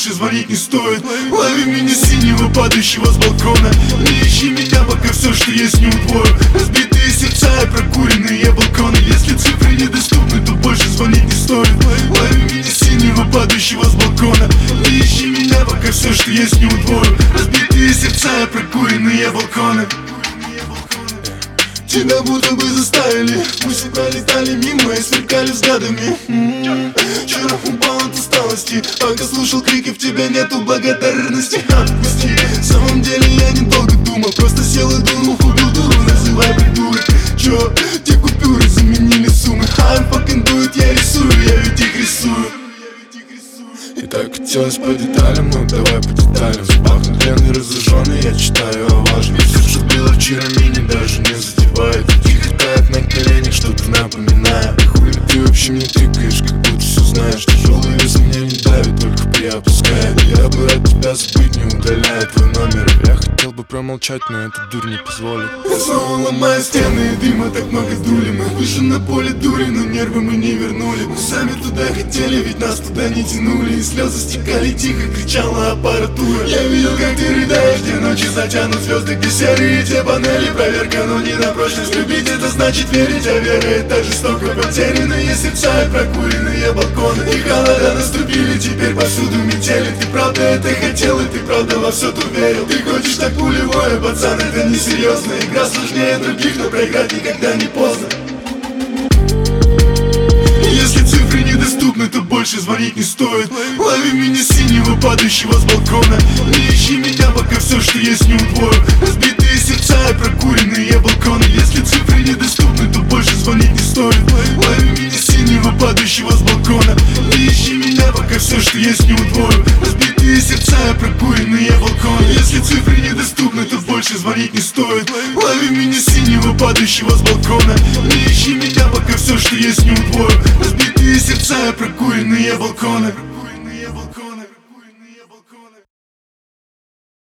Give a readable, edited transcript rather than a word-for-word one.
больше звонить не стоит. Лови меня синего, падающего с балкона. Не ищи меня, пока все, что есть, не удвою. Разбитые сердца и прокуренные балконы. Если цифры недоступны, то больше звонить не стоит. Лови меня синего, падающего с балкона. Не ищи меня, пока все, что есть, не удвою. Разбитые сердца и прокуренные балконы. Тебя будто бы заставили. Мы себя летали мимо и сверкали взглядами. Вчера упал от усталости, пока слушал крики, в тебе нету благодарности. Отпусти, в самом деле я недолго думал, просто сел и думал, убил дуру, называй придурок. Чё, те купюры заменили суммы. I'm fucking do it, я рисую, я ведь их рисую. И так хотелось по деталям, ну давай по деталям. Запахнут пленный, разожженный, я читаю о важном. Все, что было вчера, меня даже не задевает. Тихо тает на коленях, что-то напоминает. И хули ты вообще мне тыкаешь, как будто все знаешь. Тяжелый вес меня не давит, только приопускает. Я бы от тебя забыть, не удаляя твой номер. Я хотел бы промолчать, но эта дурь не позволит. Я снова ломаю стены и дыма, так много дули. Мы вышли на поле дури, но нервы мы не вернули. Мы сами туда хотели, ведь нас туда не тянули. И слезы стекали, тихо кричала аппаратура. Я видел, как ты рыдаешь, где ночи затянут звезды, где серые те панели. Проверка, но не на прочность. Любить это значит верить, а вера это жестоко. Потерянные сердца и прокуренные балконы. И холода наступили, теперь повсюду метели. Ты правда это хотел, и ты правда во все тут верил. Ты хочешь так пулевое, пацан, это несерьезно. Игра сложнее других, но проиграть никогда не поздно. Если цифры недоступны, то больше звонить не стоит. Лови меня синего, падающего с балкона. Не ищи меня, пока все, что есть, не удвою. Разбитые сердца и прокуренные балконы. Если цифры недоступны, то больше звонить не стоит. Лови меня синего, падающего с балкона. Не ищи меня, пока все, что есть, не удвою. Разбитые сердца и прокуренные балконы. Если цифры недоступны, то больше звонить не стоит. Лови меня синего, падающего с балкона. Не ищи меня, пока все, что есть, не удвою. Разбитые сердца и прокуренные балконы.